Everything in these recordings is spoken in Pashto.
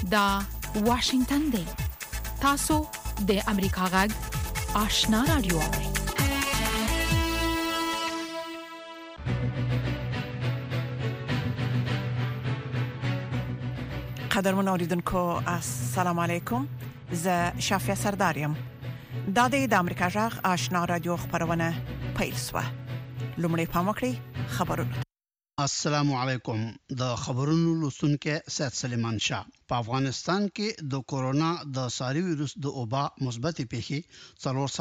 دا واشنگتن دی. تاسو د امریکا غږ آشنا رادیو. قدرمن اوریدونکو السلام علیکم. زه شافیا سردارم. دا د امریکا غږ آشنا رادیو خبرونه پیل شوه. لومړی پام وکړئ خبرونه. السلام علیکم. د خبرونو لوستونکو سید سلیمان شاه. په افغانستان کې د کورونا د ساري وایروس د وبا مثبت پیښې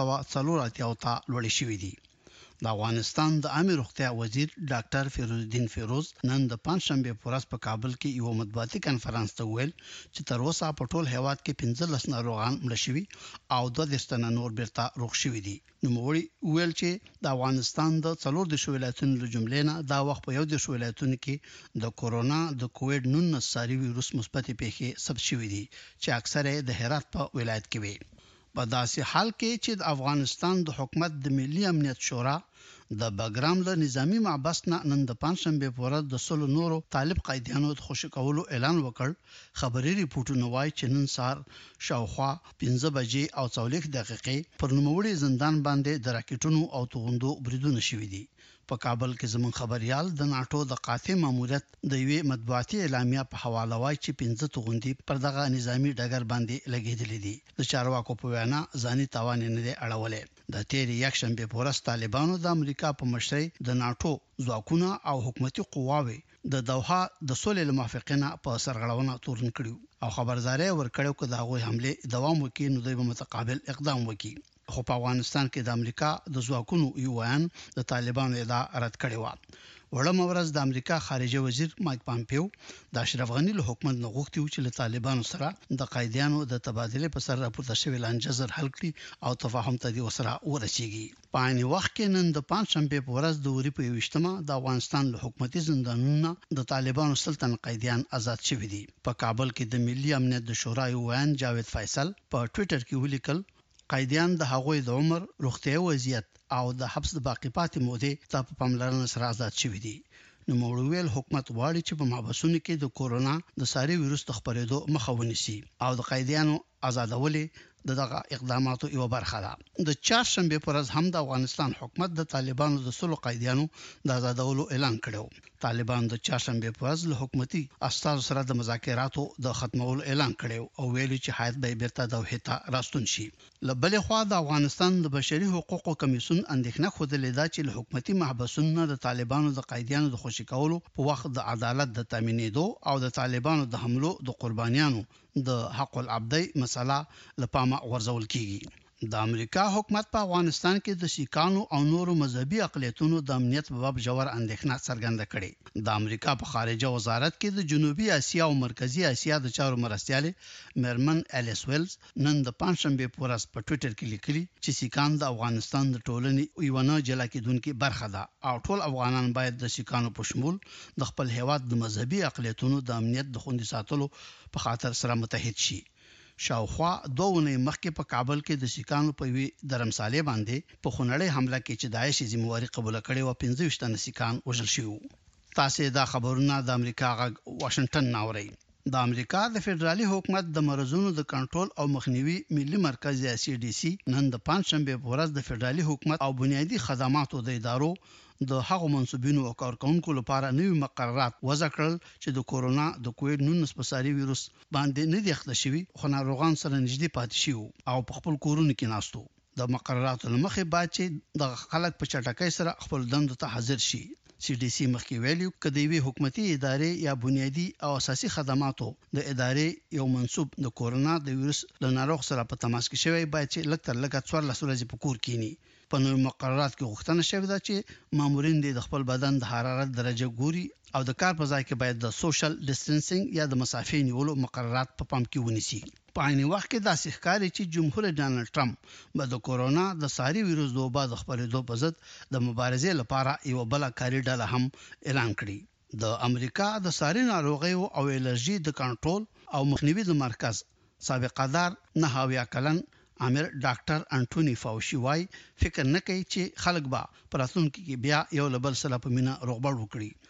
484 ته لوړې شوې دي. د افغانستان د عامه روغتیا وزیر ډاکټر فیروز الدین فیروز نن د پنځشنبه په ورځ په کابل کې یو مطبوعاتي کانفرنس ته ویل چې تر اوسه په ټول هیواد کې 15 ناروغان مړ شوي او 2 تنه نور بیرته روغ شوي دي. نو موږ ویل چې د افغانستان د 14 ولایتونو له جملې نه دا وخت په 11 ولایتونو کې د کورونا د کووډ 19 ساري وایروس مثبت پیښې ثبت شوې دي چې اکثره د هرات په ولایت کې وي. په داسې حال کې چې د افغانستان د حکومت د ملي امنیت شورا د بګرام له نظامی معبس نه نن د پنځشنبه په ورځ د سلو نورو طالب قیدیانو د خوشی کولو اعلان وکړ. خبري ریپورتونه وايي چې نن سهار شاوخوا 15 بجې او 40 دقیقې پر نوموړي زندان باندې د راکټونو او توغندو بریدونه شوي دي. په کابل کې زمون خبريال د ناتو د قاطع ماموریت د یوې مطبوعاتي اعلامیه په حواله وايي چې 15 توغندي پر دغه نظامی ډګر باندې لګیدلې دي. د چارواکو په وینا ځاني تاوان نه دی اړولې. د تیر یک شنبه په ورځ طالبانو د امریکا په مشرۍ د ناتو ځواکونه او حکومتي قواوې د دوحه د سولې موافقینه په سرغړونه تورن کړیو او خبرداري ورکړیو چې دغه حمله دوام وکړي نو د متقابل اقدام وکړي. خو په افغانستان کې د امریکا د ځواکونو یو ویان د طالبانو ادعا رد کړې و. وړم ورځ د امریکا خارجه وزیر مایک پامپیو د اشرف غنی له حکومت نه غوښتي چې له طالبانو سره د قیدیانو د تبادله په سر راپورته شوی لانجزر حل کړي او تفاهم ته د وسره ورسیږي. په عین وخت کې نن د پنځشنبه په ورځ د وری په 28مه د افغانستان له حکومتي زندانونو د طالبانو سلطن قیدیان آزاد شوي دي. په کابل کې د ملي امنیت د شورا یو ویان جاوید فیصل په ټوئیټر کې ولیکل قیدیان د هغوی د عمر، روغتیايي وضعیت او د حبس د باقی پاتې مودې ته په پاملرنه سره آزاد شوي دي. نو موږ حکومت غواړي چې په محبسونو کې د کورونا د ساري وایروس د خپرېدو مخه ونیسي او د قیدیانو آزادولې دغه اقداماتو یو برخه ده. د چهارشنبه پر ورځ هم د افغانستان حکومت د طالبانو د سلو قیدیانو د آزادولو اعلان کړو. طالبان د چهارشنبه پر ورځ له حکومتي استازو سره د مذاکراتو د ختمولو اعلان کړو او ویلي چې حیات به بیرته د وحدت راستون شي. لبل خو د افغانستان د بشري حقوقو کمیسیون اندېښنه خوده ده چې له حکومتي محبسونو د طالبانو د قیدیانو د خوشی کولو په وخت د عدالت د تامینېدو او د طالبانو د حملو د قربانیانو د حق العبدي مسله لپاره ورزول کیږي. د امریکا حکومت په افغانستان کې د سیکانو او نورو مذهبي اقلیتونو د امنیت په باب جوړ اندېښنه څرګنده کړې. د امریکا په خارجه وزارت کې د جنوبي اسیا او مرکزی اسیا د چارو مرستياله مرمن الیس ویلز نن د پنځشنبه په ورځ په ټوئیټر کې لیکلي چې سیکان د افغانستان د ټولنې یو نه جلا کېدونکې برخه ده او ټول افغانان باید د سیکانو په شمول د خپل هیواد د مذهبي اقلیتونو د امنیت د خوندي ساتلو په خاطر سره متحد شي. شاوخوا 2 ونې مخکې په کابل کې د سیکانو په وی درمسالې باندې په خونړۍ حمله کې چې داعش ذمہواری قبول کړي او 15 تنه سیکان وژل شوی. تاسو دا خبرونه د امریکا غږ واشنگټن ناوړي. د امریکا د فدرالي حکومت د مرزونو د کنټرول او مخنیوي ملي مرکز CDC نن د پنځشنبه په ورځ د فدرالي حکومت او بنیادی خدماتو د ادارو د هغو منسوبینو او کارکونکو لپاره نوي مقررات وضع کړل چې د کورونا د کووډ 19 په ساري وایروس باندې نه دی اخته شوی خو ناروغان سره نږدې پاتې شي او په خپل کورونو کې ناستو. د مقرراتو لمخې باید چې د خلک په چټکۍ سره خپل دندو ته حاضر شي. CDC مخکې ویلي کدی وی حکومتي ادارې یا بنیادی او اساسي خدماتو د ادارې یو منسوب د کورونا د وایروس له ناروغ سره په تماس کې شوی باید چې لږ تر لږه 14 ورځې په کور کېني. په نوو مقررات کې غوښتنه شوې ده چې مامورین د خپل بدن د حرارت درجه ګوري او د کار په ځای کې باید د سوشل ډیسټنسینګ یا د مسافې نیولو مقررات په پام کې ونیسي. په عین وخت کې دا ښکاري چې جمهور ډانلډ ټرمپ به د کورونا د ساري وایروس د وبا د خپرېدو په ضد د مبارزې لپاره یو بل کاري ډله هم اعلان کړي. د امریکا د ساري ناروغیو او الرجي د کنټرول او مخنیوي د مرکز سابقدار 9 کلن امیر ډاکټر انټونی فاوشي وايي فکر نه کوي چې خلک به پراتونکو کې بیا یو لبل سره په مینا روغبړ وکړي.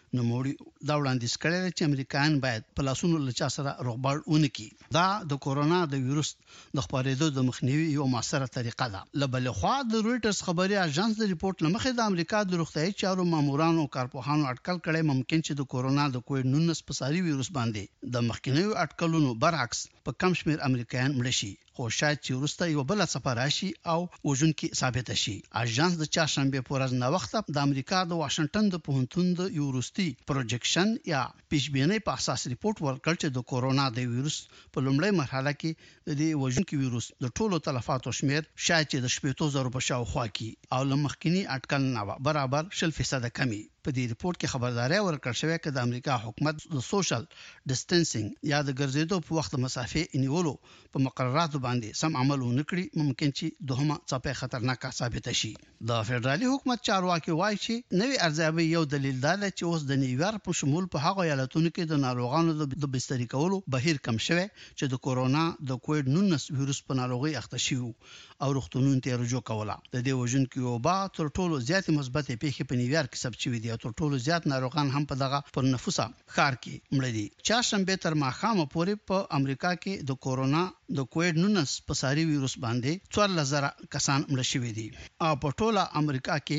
نوموړي دا وړاندیز کړی چې امریکایان باید په لاسونو له چا سره روغبړ ونکړي. دا د کورونا د وایروس د خپرېدو د مخنیوي یو موثره طریقه ده. لبل خو د رويټرز خبري اژانس د ریپورت لمخې د امریکا د روغتیايي چارو مامورانو او کارپوهانو اټکل کړی ممکن چې د کورونا د کووډ-19 په ساري وایروس باندې د مخکینیو اټکلونو برعکس په کم شمیر امریکایان مړ شي، خو شاید چې وروسته یو بل څپه راشي او وژونکي ثابت شي. اژانس د چهارشنبه په ورځ نو وخت د امریکا د واشنگټن د پوهنتون د یوروستي پروجیکشن یا پیشبینۍ په اساس ریپورت ورکړ چې د کورونا د وایروس په لومړۍ مرحله کې د وژونکي وایروس د ټولو تلفاتو شمیر شاید چې د 70,000 په شاوخوا کې او لمخکینی اټکل نه برابر 0% کمی. په دې ریپورت کې خبرداري ورکړل شوې چې د امریکا حکومت د سوشل ډیسټنسینګ یا د ګرځېدو په وخت مسافه نیولو په مقرراتو باندې سم عمل ونکړي ممکن چې دوهمه څپه خطرناکه ثابت شي. د فدرالي حکومت چارواکي وایي چې نوې ارزیابي یو دلیل دی چې اوس د نیویارک په شمول په هغه ایالتونو کې د ناروغانو د بستري کولو بهیر کم شوی چې د کورونا د کووډ-19 وایروس په ناروغي اخته شي او روغتونونو ته رجوع کوله. د دې وژونکو وبا تر ټولو زیات مثبت پیښې په نیویارک کې ثبت شوې دي او تر ټولو زیات ناروغان هم په دغه پر نفوسه ښار کې مړ دي. چهارشنبه تر ماښامه پورې په امریکا کې د کورونا د کووډ-19 په ساري وایروس باندې 4000 کسان مړ شوي دي او په ټوله امریکا کې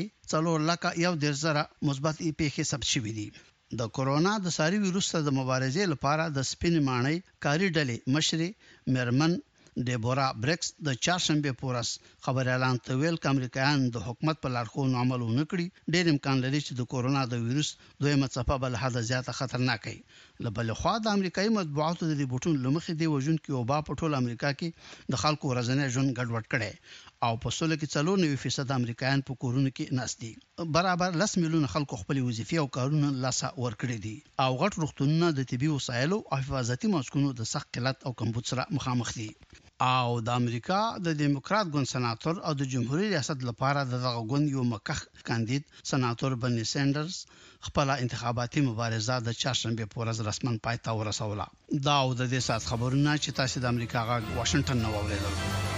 4,110,000 مثبت پیښې ثبت شوې دي. د کورونا د ساري وایروس سره د مبارزې لپاره د سپین ماڼۍ کاری ډلې مشري مرمن ډیبورا بریکس د چهارشنبه پورس خبر اعلان ته ویل چې امریکایان د حکومت په لارښوونو عمل ونکړي ډېر امکان لري چې د کورونا د وایروس دویمه څپه بل حد زیاته خطرناکه وي. لبل خو د امریکایي مطبوعاتو د ریپورتونو لمخې دی وژونکي وبا په ټول امریکا کې د خلکو ورځنی ژوند ګډوډ کړي او په سول کې 94% امریکایان په کورونو کې ناشتي برابر 10 میلیون خلکو خپل وظیفې او کارونه لاسه ورکړي دي او غټ روغتونونه د طبي وسایلو او حفاظتي ماسکونو د سخت قلت او کمبود سره مخامخ دي. او د امریکا د دیموکرات ګوند سناتور او د جمهوریت ریاست لپاره دغه ګوند یو مکخ کاندید سناتور برني سانډرز خپل انتخاباتي مبارزه د چهارشنبه په ورځ رسمن پای ته ورسوله. دا او د دې سات خبرونه چې تاسو د امریکا غا واشنگټن نو اوریدل.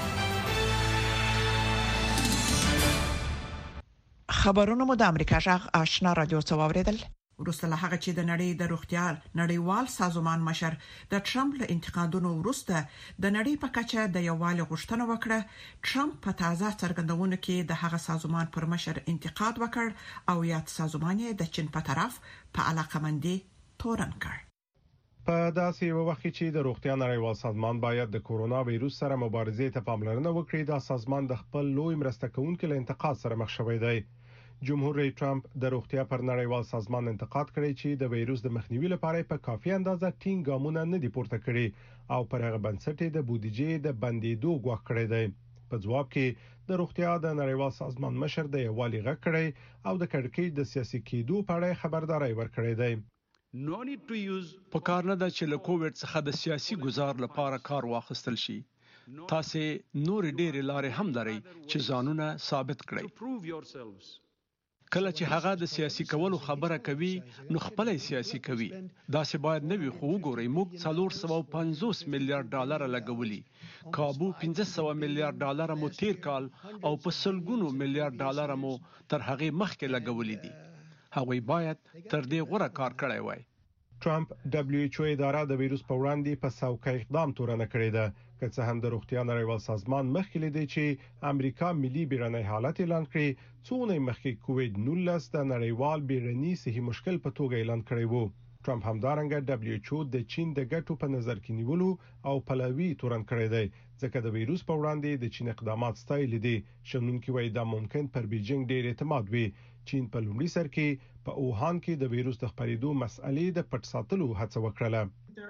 خبرونه مو د امریکا غږ آشنا رادیو څو اوریدل. ورسته له هغه چې د نړۍ د روغتیا نړیوال سازمان مشر د ټرمپ له انتقادونو وروسته د نړۍ په کچه د یووالي غوښتنه وکړه، ټرمپ په تازه څرګندونو کې د هغه سازمان پر مشر انتقاد وکړ او یاد سازمان یې د چین په طرف په علاقمندي تورن کړ. په داسې یو وخت کې چې د روغتیا نړیوال سازمان باید د کورونا وایروس سره مبارزې ته پاملرنه وکړي، دا سازمان د خپل لوی مرسته کوونکو له انتقاد سره مخ شوی دی. جمهور رئیس ټرمپ د روغتیا پر نړیوال سازمان انتقاد کړی چې د وایروس د مخنیوي لپاره په کافي اندازه ټینګ ګامونه نه دی پورته کړی او پر هغه بنسټ د بودیجې د بندیدو غوښتنه کړې ده. په ځواب کې د روغتیا د نړیوال سازمان مشر د یووالي غږ کړی او د کړکېچ د سیاسي کېدو په اړه خبرداري ورکړې ده. په کار نه ده چې له کووډ څخه د سیاسي گزار لپاره کار واخیستل شي. تاسو نور ډېر لارې هم لرئ چې ځانونه ثابت کړئ. کله چې هغه د سیاسي کولو خبره کوي نو خپل سیاسي کوي. دا څه باید نه وي، خو وګورئ موږ 450 میلیارډ ډالر لګولي، کابو 500 میلیارډ ډالر مو تیر کال او په سلګونو میلیارډ ډالر مو تر هغه مخکې لګولي دي. هغه باید تر دې غوړه کار کړی وای. ټرمپ WHO اداره د وایروس په وړاندې په سوکه اقدام تورنه کړې ده، که څه هم د روغتیا نړیوال سازمان مخکې لیدي چې امریکا ملي بیړنی حالت اعلان کړي، څونه مخکې کووډ-19 د نړیوال بیړني صحي مشکل په توګه اعلان کړی وو. ټرمپ همدارنګه WHO د چین د ګټو په نظر کې نیولو او پلوي تورن کړی دی، ځکه د وایروس په وړاندې د چین اقدامات ستایل دي. شنونکي وایي دا ممکن پر بیجینګ ډېر اعتماد وي. چین په لومړي سر کې په اوهان کې د وایروس د خپرېدو مسئلې د پټ ساتلو هڅه وکړه.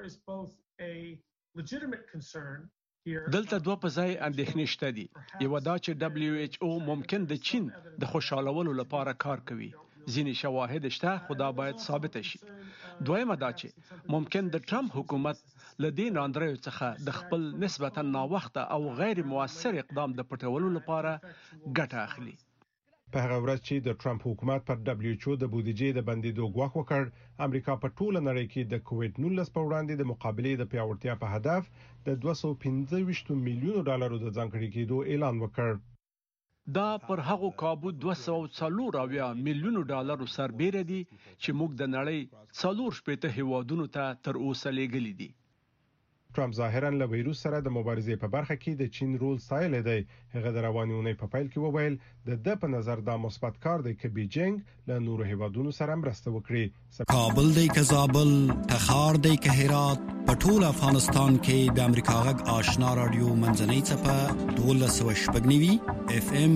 دلته دوه په ځای اندېښنې شته دي. یو دا چې WHO ممکن د چین د خوشالولو لپاره کار کوي. ځینې شواهد شته، خو دا باید ثابت شي. دویمه دا چې ممکن د ټرمپ حکومت لدې ناندریو څخه د خپل نسبتا ناوخته او غیر موثر اقدام د پټولو لپاره ګټه اخلي. په هغه ورځ چې د ټرمپ حکومت پر WHO د بودیجې د بندیدو غوښتنه وکړ، امریکا په ټوله نړۍ کې د کووډ-19 په وړاندې د مقابلې د پیاوړتیا په هدف د 225 میلیون ډالرو د ځانګړي کېدو اعلان وکړ. دا پر هغو کابو 240 میلیونو ډالرو سربېره دي چې موږ د نړۍ 4 هیوادونو ته تر اوسه لېږلي دي. ټرمپ ظاهرا له وایروس سره د مبارزې په برخه کې د چین رول ستایل دی. هغه د رواني اونۍ په پیل کې وویل د په نظر دا مثبت کار دی چې بیجینګ له نورو هیوادونو سره مرسته وکړي. کابل دی که زابل، تخار دی که هرات، په ټول افغانستان کې د امریکا غږ آشنا رادیو منځنۍ څپه 12.9 FM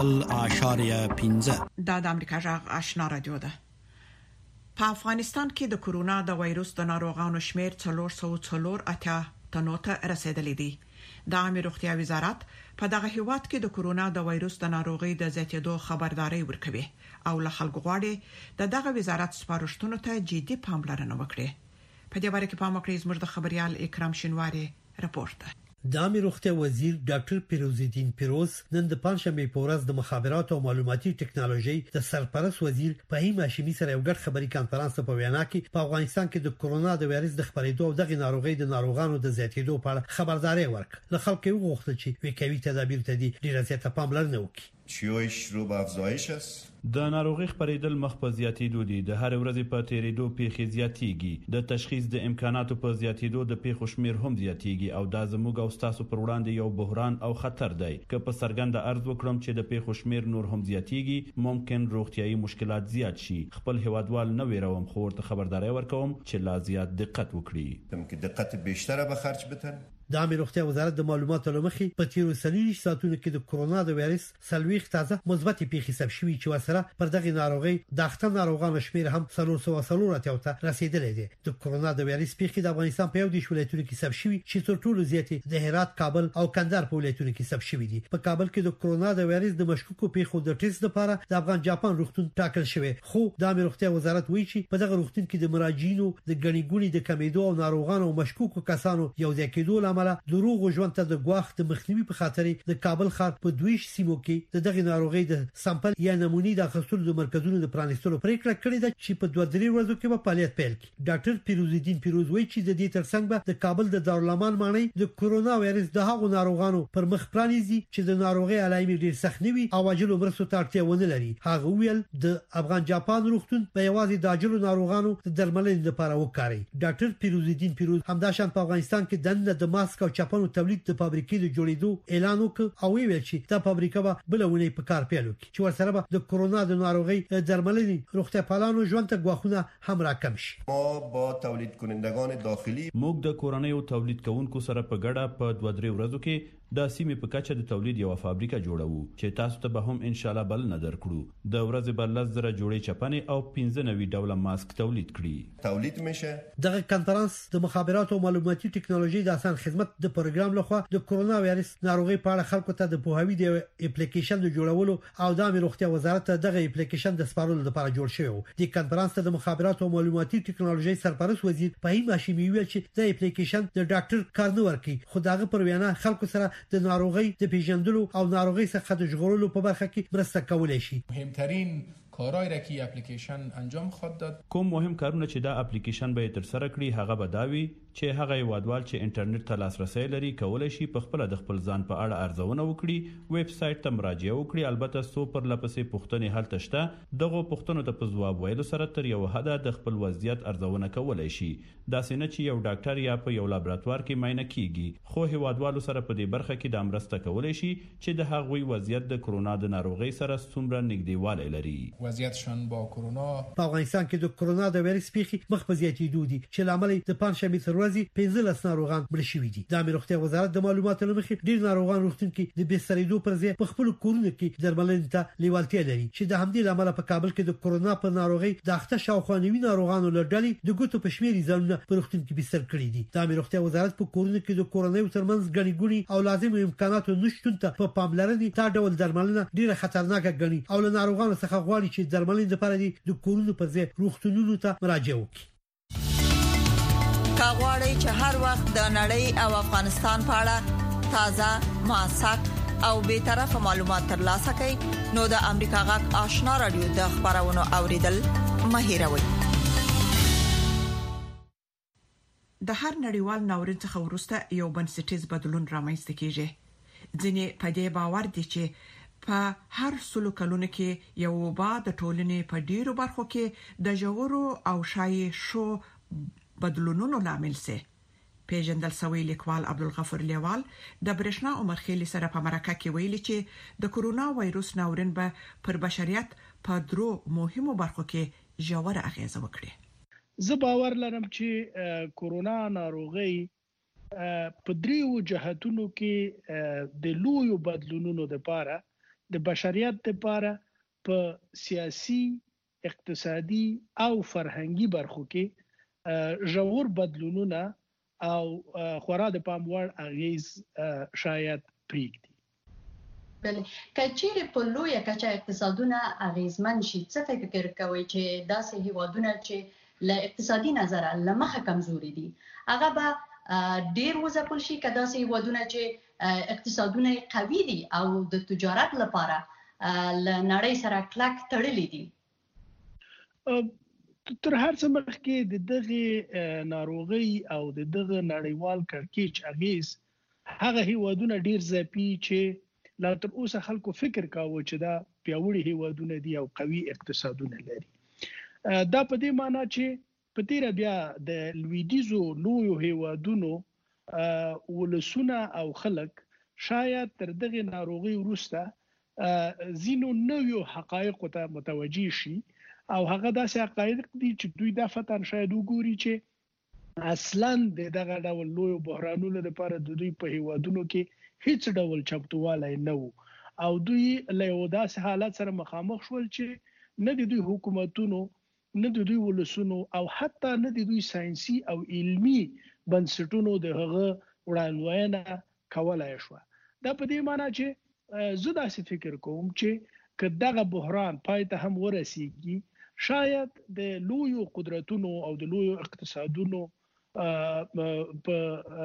0.15 دا د امریکا غږ آشنا رادیو ده. په افغانستان کې د کورونا د وایروس د ناروغانو شمیر 404 تنو ته رسیدلی دی. د عامه روغتیا وزارت په دغه هیواد کې د کورونا د وایروس د ناروغۍ د زیاتېدو خبرداري ورکوي او له خلکو غواړي د دغه وزارت سپارښتنو ته جدي پاملرنه وکړي. په دې اړه کې پام وکړئ زموږ د خبريال اکرام شینواری رپورت ده. د عامه روغتیا وزیر ډاکټر پیروزالدین پیروز نن د پنځمې په ورځ د مخابراتو او معلوماتي ټکنالوژي د سرپرست وزیر فهیم هاشمي سره یو ګډ خبري کانفرنس په وینا کې په افغانستان کې د کورونا د وایرس د خپرېدو او دغه ناروغي د ناروغانو د زیاتېدو په اړه خبرداري ورکړه. له خلکو وغوښتل چې وکوي تدابیر ته دي ډیره زیاته پاملرنه وکړي. شیوعش رو به افزایش است. د ناروغي خپرېدل مخ په زیاتېدو دي. د هر ورځې په تیریدو پیښې زیاتېږي. د تشخیص د امکاناتو په زیاتېدو د پیښو شمیر هم زیاتېږي او دا زموږ او تاسو پر وړاندې یو بحران او خطر دی. که په سرګند عرض وکړم چې د پیښو شمیر نور هم زیاتېږي، ممکن روغتيایي مشکلات زیات شي. خپل هیوادوال نه ویروم، خو ورته خبرداري ورکوم چې لا زیات دقت وکړي. تم کې دقت بیشتره به خرج بتن. د عامه روغتیا وزارت د معلوماتو لمخې په تیرو 30 ساعتونو کې د کورونا د وایرس 40 تازه مثبت پیښې ثبت شوې چې ورسره پر دغه ناروغي د اخته ناروغانو شمیر هم 340 ته رسیدلی دی. د کورونا د وایرس پیښې د افغانستان په یو د ولایتونو کې ثبت شوې چې تر ټولو زیاتې د هرات، کابل او کندهار په ولایتونو کې ثبت شوې دي. په کابل کې د کورونا د وایرس د مشکوکو پیښو د ټیسټ لپاره د افغان جاپان روغتون ټاکل شوی، خو د عامه روغتیا وزارت وایي چې په دغه روغتون کې د مراجعینو د غني ګونی د کمیدو او ناروغانو او مشکوکو کسانو یو ځای کېدو لامل دروغ ژوند ته د غواخ د مخنیوي په خاطر د کابل ښار په 2 سیمو کې د دغه ناروغي د سامپل یا نمونې د اخیستلو د مرکزونو د پرانیستلو پریکړه کړې ده چې په 2-3 ورځو کې به فعالیت پیل کړي. ډاکټر پیروزالدین پیروز وایي چې د دې ترڅنګ به د کابل د دارالامان مانی د کورونا وایرس د هغو ناروغانو پر مخ پرانیزي چې د ناروغي علایمې ډېر سخت نه وي او عاجل مرستو ته اړتیا ونه لري. هغه ویل د افغان جاپان روغتون په یوازې د عاجل ناروغانو د درملنې لپاره وکاري. ډاکټر پیروزالدین پیروز همداشان په افغانستان کې د ماسک او چاپانو تولید د فابریکې د جوړېدو اعلان وکړ او ویل چې دا فابریکه به بلونه په کار پیل وکړي چې ورسره به د کورونا د ناروغي درملنې روغتیا پالانو ژوند ته غواخونه هم راکم شي. ما با تولید کنندگان داخلي موږ د کورنۍ او تولید کوونکو سره په ګډه په 2-3 ورځو کې د سیمې په کچه د تولید یو فابریکه جوړو چې تاسو ته به هم ان شاء الله بل نظر کړو. د ورځې بل لزر جوړې چپنې او 15 ډوله ماسک تولید کړي. تولید میشه. دغه کانفرنس د مخابراتو او معلوماتي ټکنالوژي د آسان خدمت د پروګرام لخوا د کورونا وایرس ناروغي په اړه خلکو ته د پوهاوی د اپلیکیشن د جوړولو او د عامه روغتیا وزارت دغه اپلیکیشن د سپارلو لپاره جوړ شوی. د کانفرنس ته د مخابراتو او معلوماتي ټکنالوژي سرپرست وزیر فهیم هاشمي ویل چې د اپلیکیشن د ډاکټر کار نه ورکي، خو دغه پر وینا خلکو سره د ناروغي د پیژندلو او ناروغي څخه د ژغورلو په برخه کې مرسته کولای شي. مهمترین کارهایی را که اپلیکیشن انجام خواهد داد. کوم مهم کارونه چې دا اپلیکیشن به تر سره کړي هغه به داوي چې هغه یوادوال چې انټرنیټ ته لاسرسي لري کولای شي په خپل د خپل ځان په اړه ارزونه وکړي، ویب سټ ته مراجعه وکړي. البته سو پر لپسې پوښتنې حل تشته دغه پوښتنو ته په ځواب ویلو سره تر یو حد د خپل وضعیت ارزونه کولای شي. دا سینه چې یو ډاکټر یا په یو لابراتوار کې معاینه کیږي، خو هیوادوالو سره په دې برخه کې د مرسته کولای شي چې د هغوی وضعیت د کورونا د ناروغي سره څومره نږدېوالی لري. وضعیتشان با کورونا په افغانستان کې د کورونا د وایرس پیښې مخ په زیاتېدو دي چې لامل د پنځمې تر ورځې 15 ناروغان مړ شوي دي. د عامه روغتیا وزارت د معلوماتو لمخې ډیر ناروغان روغتون کې د بسترېدو پر ځای په خپل کورونو کې درملنې ته لیوالتیا لري چې د همدې لامل په کابل کې د کورونا په ناروغي د اخته شاوخوا 90 ناروغانو لړډلې د ګوتو په شمیر ځانونه په روغتون کې بستر کړي دي. د عامه روغتیا وزارت په کورونو کې د کورونای ترمنځ غني ګونی او لازم امکاناتو نشټون ته په پاملرنې تا ډول درملنه ډیره خطرناکه ګڼي او له ناروغانو څخه غواړي چې درملنې لپاره د کورونو په ځای روغتونونو ته مراجعه وکړي. کاغوري چې هر وخت د نړۍ او افغانستان په اړه تازه ماسک او به طرفه معلومات ترلاسه کړئ نو د امریکا غږ آشنا رادیو د خبرونو اوریدل مهیروي. د هر نړیوال ناورین څخه وروسته یو بنسټیز بدلون رامنځته کیږي. ځینې په دې باور دي چې په هر سلو کلونو کې یو وبا د ټولنې په ډیرو برخو کې د ژورو او شایشو بدلونونو لامل سي. پیژندل شوی لیکوال عبدالغفور لیوال د برېښنا عمر خېلی سره په مرکه کې ویلي چې د کورونا وایروس ناورین به پر بشریت په درو مهمو برخو کې ژور اغیزه وکړي. زه باور لرم چې کورونا ناروغي په دریو جهاتونو کې د لویو بدلونونو لپاره د بشریت لپاره په سیاسي، اقتصادي او فرهنګي برخو کې ژور بدلونونه او خورا د پام وړ اغیز شاید پریږدي. بله کچېره په لویه کچه اقتصادونه اغیزمن شي، څه فکر کوئ چې داسې هیوادونه چې له اقتصادي نظره لمخه کمزوري دي هغه به ډیر وځپل شي که داسې هیوادونه چې اقتصادونه قوي دي او د تجارت لپاره له نړۍ سره کلک تړلي دي؟ تر هر څه مخکې د دغه ناروغي او د دغه نړیوال کړکېچ اغیز هغه هیوادونه ډیر ځپي چې لا تر اوسه خلکو فکر کاوه چې دا پیاوړي هیوادونه دي او قوي اقتصادونه لري. دا په دې معنی چې په تیر بیا د لویدیزو لویو هیوادونو ولسونه او خلک شاید تر دغه ناروغي وروسته زینو نویو حقایق ته متوجي شي او هغه داسې حقایق دي چې دوی د فتن شاید وګوري چې اصلا دغه ډول لویو بحرانونو لپاره د دوی په هیوادونو کې هیڅ ډول چمتووالی نه وو او دوی له یو داسې حالت سره مخامخ شول چې نه د دوی حکومتونو، نه د دوی ولسونو او حتی نه د دوی ساينسي او علمي بنسټونو د هغه وړاندوینه کولای شو. دا په دې معنی چې زه داسې فکر کوم چې که دغه بحران پای ته هم ورسیږي شاید د لویو قدرتونو او د لویو اقتصادونو په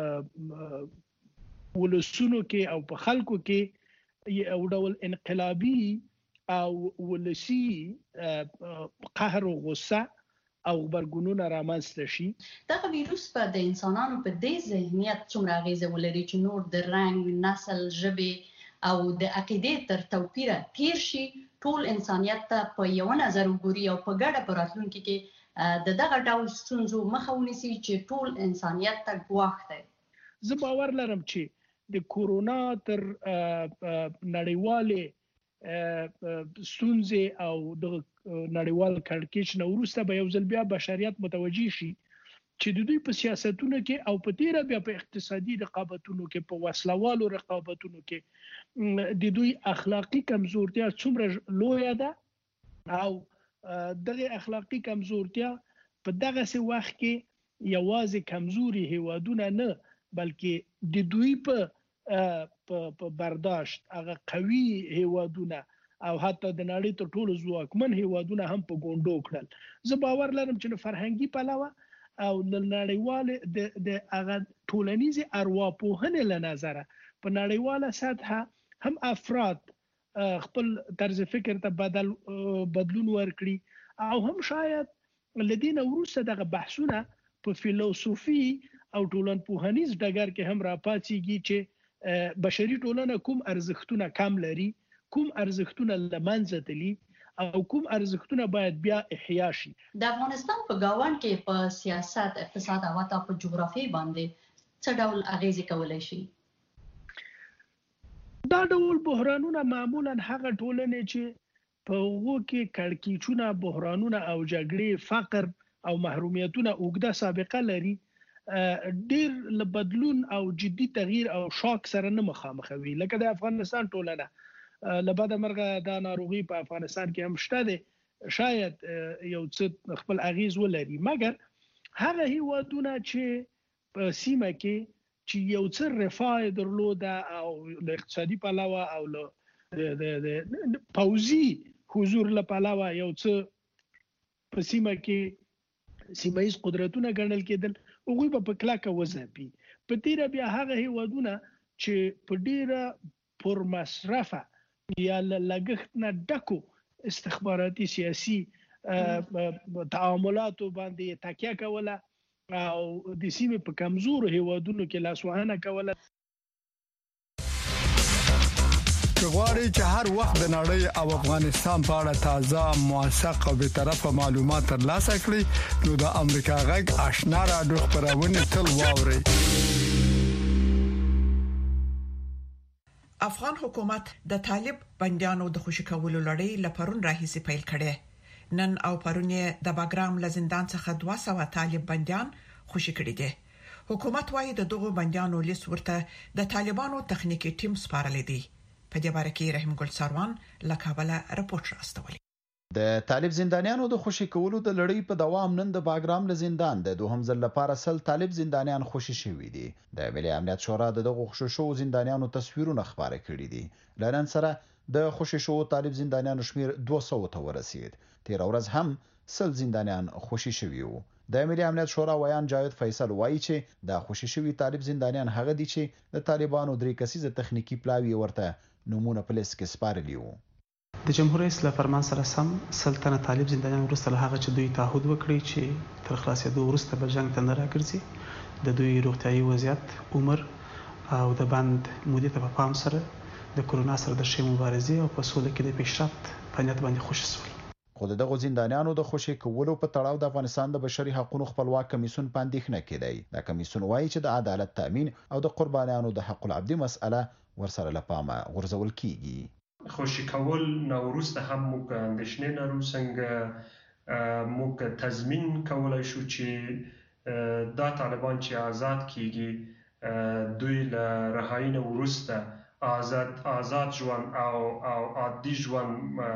ولسونو کې او په خلکو کې یو ډول انقلابي او ولسی قهر او غصه او غبرګونونه رامنځته شي. دغه ویروس په د انسانانو په دې ذهنیت څومره اغیزه ولري چې نور د رنګ، نسل، ژبې او د عقیدې تر توپیره تیر شي، ټول انسانیت ته په یو نظر وګوري او په ګډه په راتلونکي کې د دغه ډول ستونزو مخه ونیسي چې ټول انسانیت ته ګواښ دی. زه باور لرم چې د کورونا تر نړیوالې ستونزې او د نړیوال کړکېچ نه وروسته به یو ځل بیا بشریت متوجي شي چې د دوی په سیاستونو کې او په تیره بیا په اقتصادي رقابتونو کې، په وسلوالو رقابتونو کې د دوی اخلاقی کمزورتیا څومره لویه ده او دغه اخلاقی کمزورتیا په دغه سي وخت کې یوازې کمزوري هیوادونه نه بلکې د دوی په برداشت هغه قوي هیوادونه او حتی د نړۍ تر ټولو ځواکمن هیوادونه هم په ګوندو کړل. زه باور لرم چې له فرهنګي پلوه او له نړیوال د هغه ټولنیز ارواپوهنې له نظره په نړیواله سطحه هم افراد خپل طرز فکر ته بدلون ورکړي او هم شاید لدین وروسته دغه بحثونه په فلسفي او ټولنپوهنیز ډګر کې هم راپاتېږي چې بشري ټولنه کوم ارزښتونه کم لري، کوم ارزښتونه له منځه تللي او کوم ارزښتونه باید بیا احیا شي. د افغانستان په ګاونډ کې په سیاست، اقتصاد او حتی په جغرافیې باندې څه ډول اغیزې کولای شي؟ دا ډول بحرانونه معمولا هغه ټولنې چې په هغو کې کړکېچونه، بحرانونه او جګړې، فقر او محرومیتونه اوږده سابقه لري ډیر له بدلون او جدي تغییر او شاک سره نه مخامخوي. لکه د افغانستان ټولنه لبعد مرغه دا ناروغي په افغانستان کې هم شته ده، شاید یو څه خپل اغیز ولري، مګر هغه هیوادونه چې په سیمه کې چې یو څه رفاه درلوده او له اقتصادي پلوه او له پوځي حضور له پلوه یو څه په سیمه کې سیمایي قدرتونه ګڼل کېدل، هغوی په کلکه وځپي. په تیره بیا هغه هیوادونه چې په ډیره پر مصرفه یا لګښت نه ډکو استخباراتي سیاسي تعاملاتو باندې تکیه کوله او د سیمې په کمزورو هیوادونو کې لاسوهنه کوله. غواړئ چې هر وخت د نړۍ او افغانستان په اړه تازه موثق او به طرفه معلومات ترلاسه کړئ نو د امریکا غږ آشنا رادیو خبرونه تل واورئ. افغان حکومت د طالب بندیانو د خوشی کولو لړۍ لپاره راهیسي پیل کړي. نن او پرونی د باګرام لزندان څخه 200 طالب بندیان خوشی کړي دي. حکومت وايي د دغو بندیانو لیست ورته د طالبانو تخنیکی ټیم سپارل دي. په دې باره کې رحیم ګل سروان له کابل راپورټ راستولی. د طالب زندانیانو د خوشی کولو د لړۍ په دوام نن د باګرام لزندان د دوهم ځل لپاره سل طالب زندانیان خوشی شوي دي. د ملي امنیت شورا دغه خوشی شو زندانیانو تصویرونه خبره کړي دي. لنن سره د خوشی شو طالب زندانیانو شمیر 200 ته ورسید. تیر ورځ هم سل زندانیان خوشی شوي وو. د ملي امنیت شورا ویان جاوید فیصل وایي چې د خوشی شوي طالب زندانیان هغه دي چې د طالبانو درې کسیزه تخنیکی پلاوی ورته نمونه پولیس کې سپارلی وو. د جمهور رئیس له فرمان سره سم سلطنت طالب زندانیان ورسته له هغه چې دوی تعهد وکړي چې تر خلاصېدو وروسته به جنگ ته نه راګرځي. د دوی روغتیايي وضعیت، عمر او د بند مودې ته په پام سره د کرونا سره د ښې مبارزې او په سوله کې د پیشرفت په نیت باندې خوشی شول. خو دغه زندانیانو د خوشی کولو په تړاو د افغانستان د بشري حقوقو خپلواک کمیسیون پاندېښنه کړي. دا کمیسیون وایي چې د عدالت تامین او د قربانیانو د حق العبدي مسأله ورسره لپاره غورځول کیږي. خوشی کول نو وروسته هم موږ اندېښنې لرو څنګه موږ تضمین کولای شو چې دا طالبان چې آزاد کیږي دوی له رهایی نه وروسته آزاد ژوند او عادي ژوند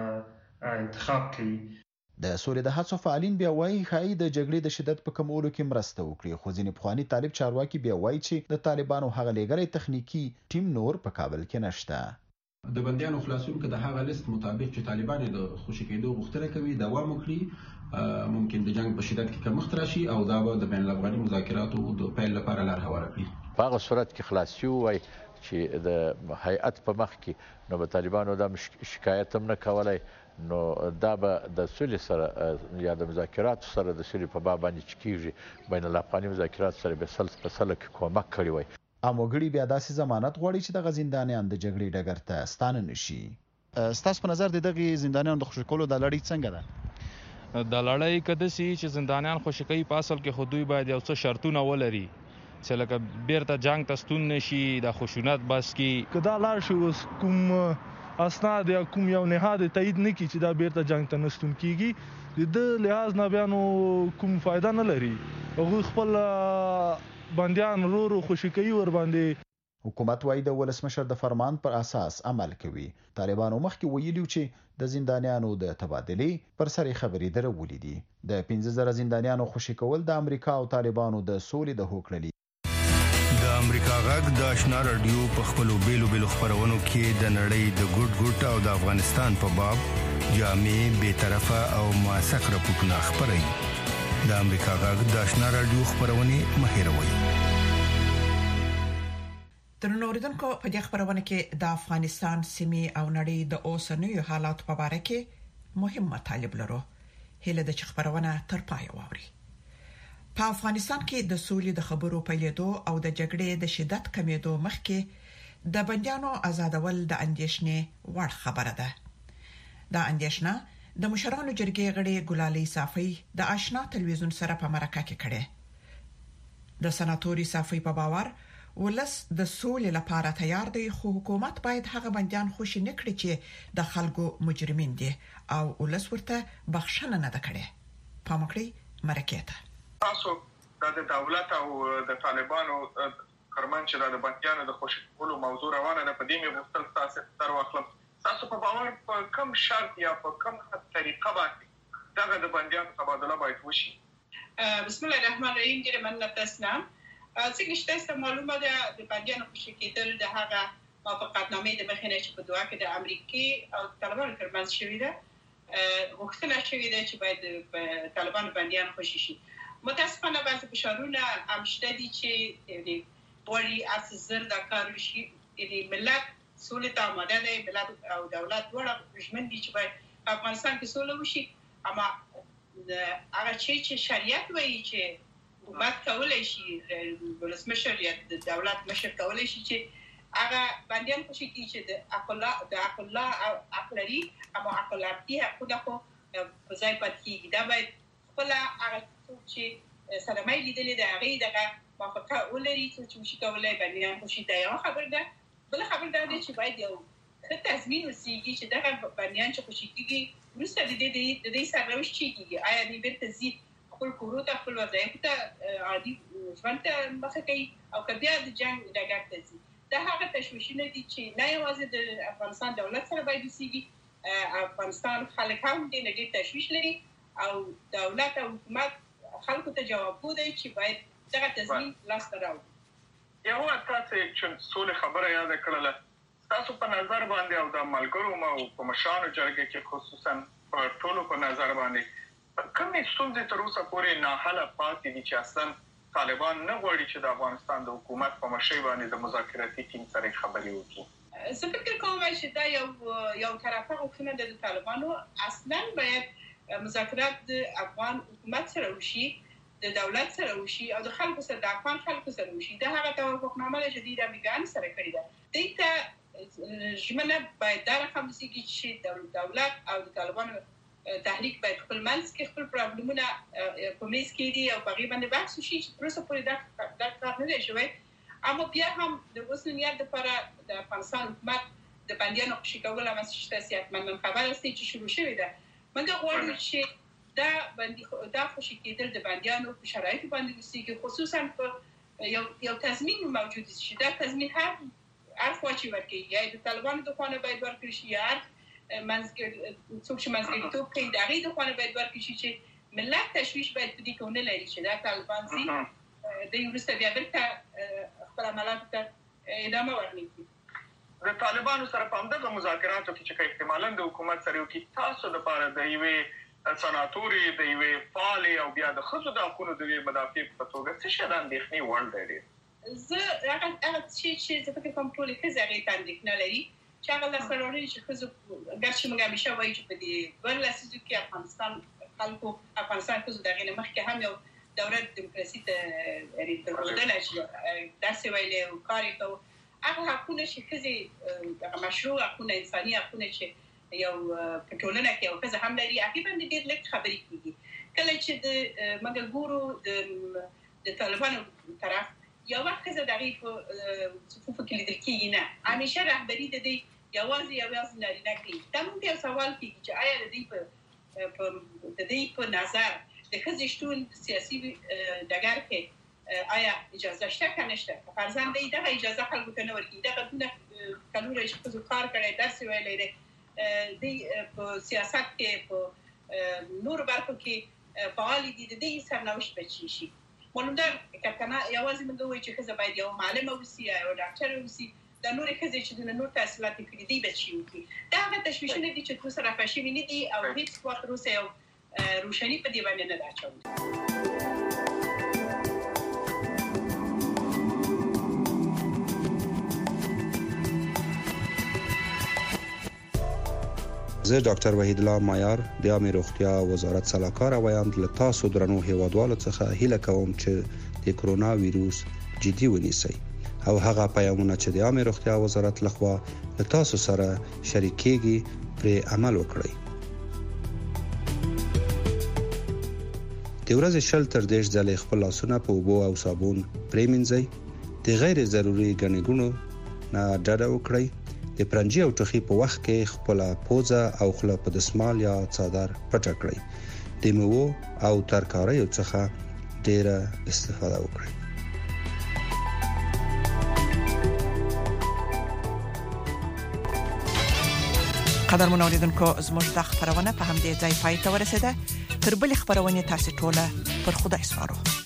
انتخاب کړي. د سولې د هڅو فعالین بیا وایي خای د جګړې د شدت په کمولو کې مرسته وکړي. خو ځینې پخوانی طالب چارواکي بیا وایي چې د طالبانو هغه لګړې تخنیکی ټیم نور په کابل کې نشته. د بندیانو خلاصون کې د هغه لیست مطابق چې طالبان د خوشی کېدو غوښتنه کوي دوام وکړي ممکن د جنگ په شدت کې کمښت راشي او دا به د بین الافغاني مذاکراتو د پیل لپاره لار هواره کړي. په هغه صورت کې خلاصي وای چې د هیئت په مخ کې نو به طالبانو د شکایت هم نه کولای نو دا به د سولې سره یا د مذاکراتو سره د سولې په باب باندې چکیږي بین الافغاني مذاکرات سره به سلسله کې کومک کړی وای. اموګړي بیا داسې ضمانت غواړي چې د زندانیان د جګړې ډګر ته ستانه نشي. ستاسو په نظر دغه زندانیان د خوشی کولو د لړۍ څنګه ده؟ د لړۍ کده سي چې زندانیان خوشی کوي په اصل کې خودوی باید یو څه شرطونه ولري چې لکه بیرته جنگ ته ستون نشي د خشونت بس کې کدا لار شو کوم اسناد یا کوم یو نهاد تایید نه کی چې دا بیرته جنگ ته نستون کیږي د لحاظ نه بیانو کوم فائدہ نه لري. هغه خپل بندیان رورو خوشی کوي ور باندې. حکومت وايي د ولسمشر د فرمان پر اساس عمل کوي. طالبانو مخکې ویلي چې د زندانیانو د تبادلې پر سر خبرې درولې دي. د 15000 زندانیانو خوشی کول د امریکا او طالبانو د سولې د هوکړې د امریکا غږ د آشنا رادیو په خپلو بیلو خبرونو کې د نړۍ د ګډ او د افغانستان په باب جامع به طرفه او موثق راپورټونه خبري. د امریکا غږ د آشنا رادیو خبرونه مهیروي. ترنو اوریدونکو په دې خبرونه کې د افغانستان سیمې او نړۍ د اوسنیو حالات په اړه کې مهم مطالب لرو. هله د خبرونه تر پای واوري. په افغانستان کې د سولې د خبرو پیلېدو او د جګړې د شدت کمیدو مخکې د بندیانو آزادول د اندېښنې وړ خبره ده. دا اندېښنه د مشرانو جرګې غړي ګلالي صافي د آشنا تلویزیون سره په مرکه کې کړه. د سناتوري صافي په باور ولس د سولې لپاره تیار دی خو حکومت باید هغه بندیان خوشی نکړي چې د خلکو مجرمین دي او ولس ورته بخښنه نه کړي. پامکړي مرکه ته تاسو د دولت او د طالبانو ترمنځ چې د بندیانو د خوشی کولو موضوع روانه ده په دې مې مستل تاسو تر واخلم. تاسو په باور په کوم شرط یا په کوم طریقه باندې دغه د بندیانو تبادله باید وشي؟ بسم الله الرحمن الرحیم. ډیره مننه تاسو. څنګه چې تاسو معلومه ده د بندیانو خوشی کېدل د هغه موافقتنامې د مخینه چې په دوه کې د امریکای او طالبانو ترمنځ شوې ده غوښتنه شوې ده چې باید طالبانو بندیان خوشی شي. متاسفانه بعضی فشارونه هم شته دي چې د بوري اساس د کار شي. د ملت سولې ته آماده دی. ملت او دولت دواړه ژمن دي چې باید افغانستان کې سوله وشي. اما هغه چې شریعت وایي چې حکومت کولای شي ولسمشر یا د دولت مشر کولای شي چې هغه باندې خوشي کی چې د عقل او عقلري اما عقلارتي حقونه خو په ځای پاتې دا باید خپل هغه چې سره مې لیدلې د هغه دغه موافقه ولري چې مشي کولای باندې خوشي دی یو خبر ده بل خبر ده چې باید یو ښه تضمین وسیږي چې دغه باندې چې خوشي کیږي ورسته د دې سره روشي کیږي آیا دې بیرته زی خپل کورو ته خپل وظایف ته عادي ژوند ته مخه کوي او که بیا د جنگ ډګر ته ځي دا هغه تشویشونه دي چې نه یوازې د افغانستان دولت سره باید وسیږي افغانستان خلک هم دې نه ډېر تشویش لري او دولت او حکومت خلکو ته جواب ودی چې باید دغه تضمین لاس ته راوړي یو تاسو چې څول خبره یاد کړله تاسو په نظر باندې او د ملګرو ما په مشانو جرګه کې خصوصا په ټولو په نظر باندې کومې ستونزې تر اوسه پورې نه حل پاتې دي چې اصلا طالبان نه غواړي چې د افغانستان د حکومت په مشرۍ باندې د مذاکراتي ټیم سره خبرې وکړي زه فکر کوم چې دا یو طرفه غوښتنه ده د طالبانو اصلا باید مذاکرات د افغان حکومت سره وشي د دولت سره وشي او د خلکو سره د افغان خلکو سره وشي دا هغه توافقنامه ده چې د امریکایانو سره کړې ده دته ژمنه باید دا رقم وسیږي چې دولت او د طالبانو تحریک باید خپل منځ کې خپل پرابلمونه په میز کې دي او په غیبه باندې بحث وشي چې تر اوسه پورې دا کار نه دی شوی اما بیا هم د اوسنیت لپاره د افغانستان حکومت د بندیانو خوشي کول هم چې سیاستمن خبر است چې شروع شوی ده موږ غواړو چې دا خوشي کېدل د بندیانو په شرایط باندې وسیږي خصوصا په یو تضمین موجود شي دا تضمین هر خوا چې ورکړي یا د طالبانو د خانه باید ورکړي شي یا څوک چې منځګړیتوب کوي د هغې د خوا باید ورکړي شي چې ملت تشویش باید په دې کې ونه لري چې دا طالبان ځي دوی وروسته بیا بېرته خپل عملاتو ته ادامه ورنکړي د طالبانو سره په همدغه مذاکراتو کې چې احتمالاً د حکومت سره وکړي تاسو دپاره د یوې سناتورې د یوې فعالې او بیا د ښځو د حقونو د یوې مدافع په توګه څه شی د اندېښنې وړ دی زه هغه چې زه فکر کوم ټولې ښځې هغې ته اندېښنه لري چې هغه لاسته راوړنې چې ښځو ګرچې موږ همیشه وایو چې په دې 12 لسیزو کې افغانستان ښځو د هغې نه مخکې هم یو دوره دیموکراسي ته درلودله چې درس یې ویلی او کار یې کوو هغه حقونه چې ښځې مشروع حقونه انساني حقونه چې یو په ټولنه کې یو ښځه هم لري هغې باندې ډېر لږ خبرې کېږي کله چې موږ ګورو د طالبانو طرف یو وخت ښځه د هغې په صفوفو کې لیدل کېږي نه همیشه رهبري د دې یوازې نارینه کوي دا موږ یو سوال کېږي چې آیا د دې په نظر د ښځې شتون سیاسي ډګر کې آیا اجازه شته که نشته فرضاً دی دغه اجازه خلکو ته نه ورکوي دغه دونه کلونه چې ښځو کار کړی درس یې ویلی دی دوی په سیاست کې په نورو برخو کې فعالې دي د دې سرنوشت به چی شي معلوم ده که یوازې موږ وایو چې ښځه باید یو معلمه وسي یا یو ډاکټره وسي د نورې ښځې چې د نور تحصیلات یې کړي دي به چی وکړي دا هغه تشویشونه دي چې تر اوسه رافع شوي نه دي او هېڅ وخت تر اوسه یو روشني په دې باندې نه ده اچولې زه ډاکټر وحید الله مایار د عامه روغتیا وزارت سلاکار وایم له تاسو درنو هیوادوالو څخه هیله کوم چې د کرونا وایروس جدي ونیسئ او هغه پیغامونه چې د عامه روغتیا وزارت لخوا له تاسو سره شریکېږي پر عمل وکړئ د ورځې شل تر 10 ځلې خپل لاسونه په اوبو او صابون پرېمنځئ د غیر ضروري ګڼې ګوڼو نه ډډه وکړئ د پرنجي او ټوخي په وخت کې خپل پوزه او خوله په دسمال یا څادر پټ کړئ د میوو او ترکاریو څخه ډیره استفاده وکړئ قدرمن اوریدونکو زموږ د خبرونه په همدې ځای پای ته ورسیده تر بل خبرونه تاسو ټول پر خدای سپارو